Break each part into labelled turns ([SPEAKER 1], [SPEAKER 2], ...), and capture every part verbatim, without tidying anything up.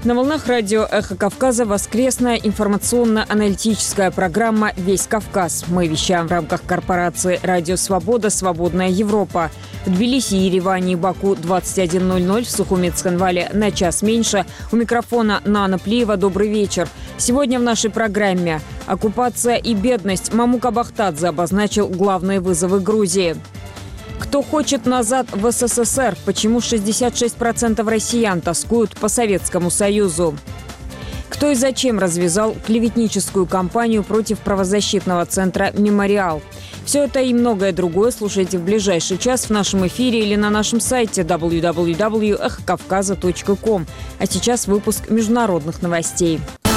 [SPEAKER 1] На волнах радио «Эхо Кавказа» воскресная информационно-аналитическая программа «Весь Кавказ». Мы вещаем в рамках корпорации «Радио Свобода. Свободная Европа». В Тбилиси, Ереване и Баку двадцать один ноль ноль, в Сухуми Цхинвале на час меньше. У микрофона Нана Плиева. Добрый вечер. Сегодня в нашей программе «Оккупация и бедность». Мамука Бахтадзе обозначил главные вызовы Грузии. Кто хочет назад в СССР? Почему шестьдесят шесть процентов россиян тоскуют по Советскому Союзу? Кто и зачем развязал клеветническую кампанию против правозащитного центра «Мемориал»? Все это и многое другое слушайте в ближайший час в нашем эфире или на нашем сайте дабл ю дабл ю дабл ю точка эхо кавказа точка ком. А сейчас выпуск международных новостей.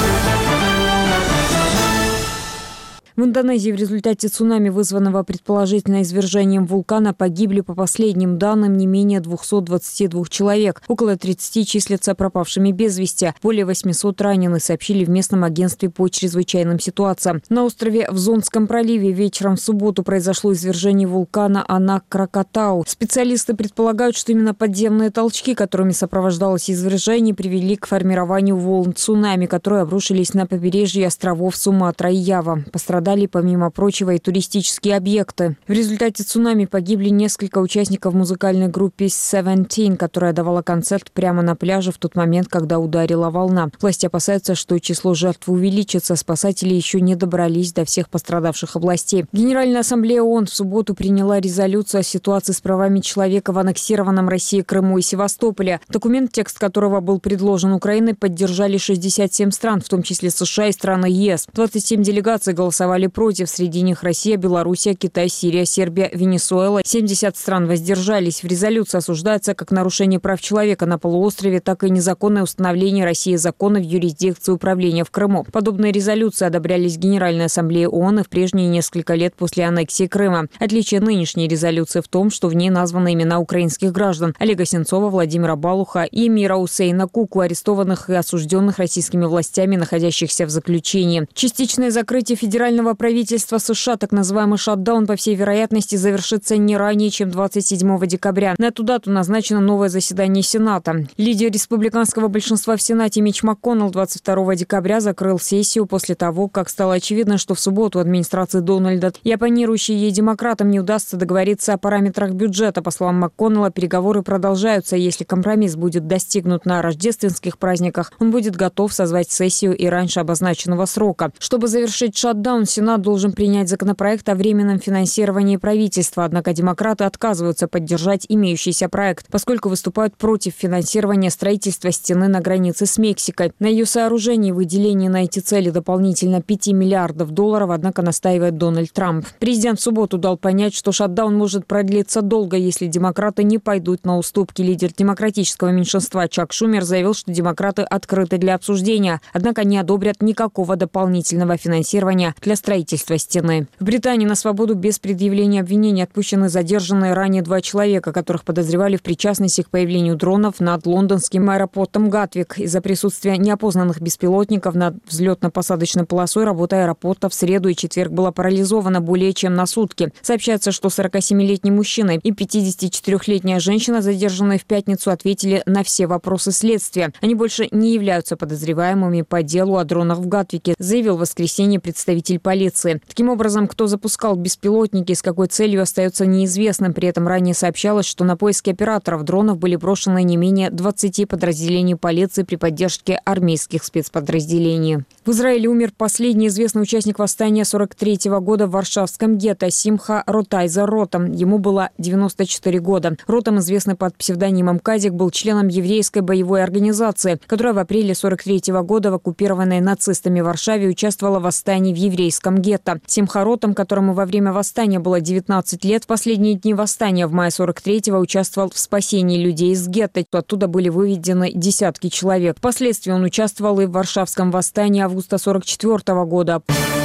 [SPEAKER 1] В Индонезии в результате цунами, вызванного предположительно извержением вулкана, погибли, по последним данным, не менее двухсот двадцати двух человек. Около тридцати числятся пропавшими без вести. Более восьмисот ранены, сообщили в местном агентстве по чрезвычайным ситуациям. На острове в Зонском проливе вечером в субботу произошло извержение вулкана Анак-Кракатау. Специалисты предполагают, что именно подземные толчки, которыми сопровождалось извержение, привели к формированию волн цунами, которые обрушились на побережье островов Суматра и Ява. Пострадали, помимо прочего, и туристические объекты. В результате цунами погибли несколько участников музыкальной группы «Seventeen», которая давала концерт прямо на пляже в тот момент, когда ударила волна. Власти опасаются, что число жертв увеличится. Спасатели еще не добрались до всех пострадавших областей. Генеральная ассамблея ООН в субботу приняла резолюцию о ситуации с правами человека в аннексированном Россией Крыму и Севастополе. Документ, текст которого был предложен Украиной, поддержали шестьдесят семь стран, в том числе США и страны ЕС. двадцать семь делегаций голосовали против. Среди них Россия, Белоруссия, Китай, Сирия, Сербия, Венесуэла. семьдесят стран воздержались. В резолюции осуждается как нарушение прав человека на полуострове, так и незаконное установление России закона в юрисдикции управления в Крыму. Подобные резолюции одобрялись Генеральной ассамблеей ООН и в прежние несколько лет после аннексии Крыма. Отличие нынешней резолюции в том, что в ней названы имена украинских граждан: Олега Сенцова, Владимира Балуха и Эмира Усейна Куку, арестованных и осужденных российскими властями, находящихся в заключении. Частичное закрытие федерального правительства США, так называемый шатдаун, по всей вероятности завершится не ранее, чем двадцать седьмого декабря. На эту дату назначено новое заседание Сената. Лидер республиканского большинства в Сенате Митч МакКоннелл двадцать второго декабря закрыл сессию после того, как стало очевидно, что в субботу администрации Дональда и оппонирующей ей демократам не удастся договориться о параметрах бюджета. По словам МакКоннелла, переговоры продолжаются. Если компромисс будет достигнут на рождественских праздниках, он будет готов созвать сессию и раньше обозначенного срока. Чтобы завершить шатдаун, Сенат должен принять законопроект о временном финансировании правительства. Однако демократы отказываются поддержать имеющийся проект, поскольку выступают против финансирования строительства стены на границе с Мексикой. На ее сооружении и выделении на эти цели дополнительно пяти миллиардов долларов, однако настаивает Дональд Трамп. Президент в субботу дал понять, что шатдаун может продлиться долго, если демократы не пойдут на уступки. Лидер демократического меньшинства Чак Шумер заявил, что демократы открыты для обсуждения, однако не одобрят никакого дополнительного финансирования для строительства стены. В Британии на свободу без предъявления обвинений отпущены задержанные ранее два человека, которых подозревали в причастности к появлению дронов над лондонским аэропортом Гатвик. Из-за присутствия неопознанных беспилотников над взлетно-посадочной полосой работа аэропорта в среду и четверг была парализована более чем на сутки. Сообщается, что сорокасемилетний мужчина и пятидесятичетырёхлетняя женщина, задержанные в пятницу, ответили на все вопросы следствия. Они больше не являются подозреваемыми по делу о дронах в Гатвике, заявил в воскресенье представитель полиции. Таким образом, кто запускал беспилотники и с какой целью, остается неизвестным. При этом ранее сообщалось, что на поиски операторов дронов были брошены не менее двадцати подразделений полиции при поддержке армейских спецподразделений. В Израиле умер последний известный участник восстания сорок третьего года в Варшавском гетто Симха Ротайза Ротам. Ему было девяносто четыре года. Ротам, известный под псевдонимом Казик, был членом еврейской боевой организации, которая в апреле сорок третьего года в оккупированной нацистами Варшаве участвовала в восстании в еврейском гетто. Симха Ротам, которому во время восстания было девятнадцать лет, в последние дни восстания в мае сорок третьего участвовал в спасении людей из гетто. Оттуда были выведены десятки человек. Впоследствии он участвовал и в Варшавском восстании августа сорок четвёртого года.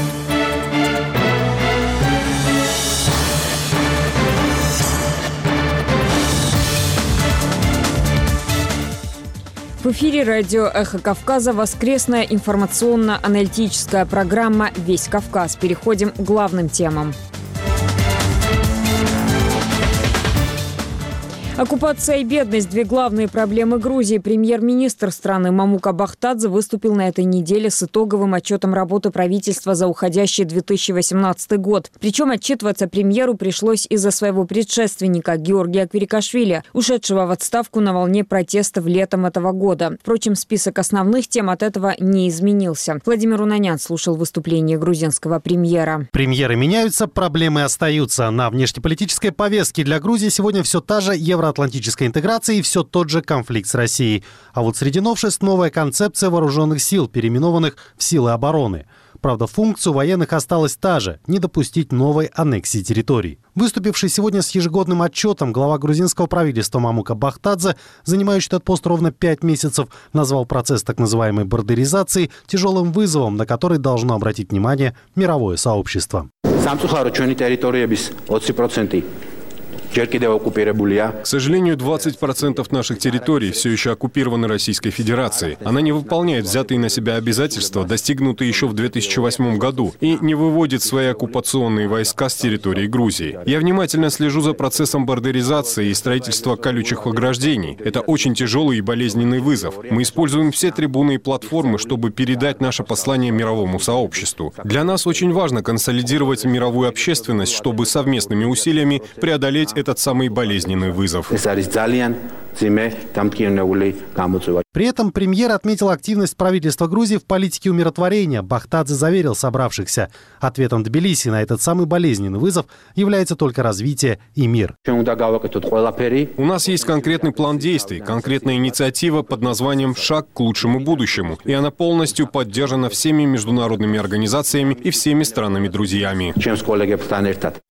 [SPEAKER 1] В эфире радио «Эхо Кавказа» воскресная информационно-аналитическая программа «Весь Кавказ». Переходим к главным темам. Оккупация и бедность – две главные проблемы Грузии. Премьер-министр страны Мамука Бахтадзе выступил на этой неделе с итоговым отчетом работы правительства за уходящий две тысячи восемнадцатый год. Причем отчитываться премьеру пришлось из-за своего предшественника Георгия Квирикашвили, ушедшего в отставку на волне протестов летом этого года. Впрочем, список основных тем от этого не изменился. Владимир Унанян слушал выступление грузинского премьера.
[SPEAKER 2] Премьеры меняются, проблемы остаются. На внешнеполитической повестке для Грузии сегодня все та же евроатлантическая интеграция и все тот же конфликт с Россией. А вот среди новшеств новая концепция вооруженных сил, переименованных в силы обороны. Правда, функция у военных осталась та же – не допустить новой аннексии территорий. Выступивший сегодня с ежегодным отчетом глава грузинского правительства Мамука Бахтадзе, занимающий этот пост ровно пять месяцев, назвал процесс так называемой бордеризации тяжелым вызовом, на который должно обратить внимание мировое сообщество.
[SPEAKER 3] К сожалению, двадцать процентов наших территорий все еще оккупированы Российской Федерацией. Она не выполняет взятые на себя обязательства, достигнутые еще в две тысячи восьмом году, и не выводит свои оккупационные войска с территории Грузии. Я внимательно слежу за процессом бордеризации и строительства колючих ограждений. Это очень тяжелый и болезненный вызов. Мы используем все трибуны и платформы, чтобы передать наше послание мировому сообществу. Для нас очень важно консолидировать мировую общественность, чтобы совместными усилиями преодолеть этот самый болезненный вызов.
[SPEAKER 2] При этом премьер отметил активность правительства Грузии в политике умиротворения. Бахтадзе заверил собравшихся. Ответом Тбилиси на этот самый болезненный вызов является только развитие и мир.
[SPEAKER 3] У нас есть конкретный план действий, конкретная инициатива под названием «Шаг к лучшему будущему». И она полностью поддержана всеми международными организациями и всеми странами-друзьями.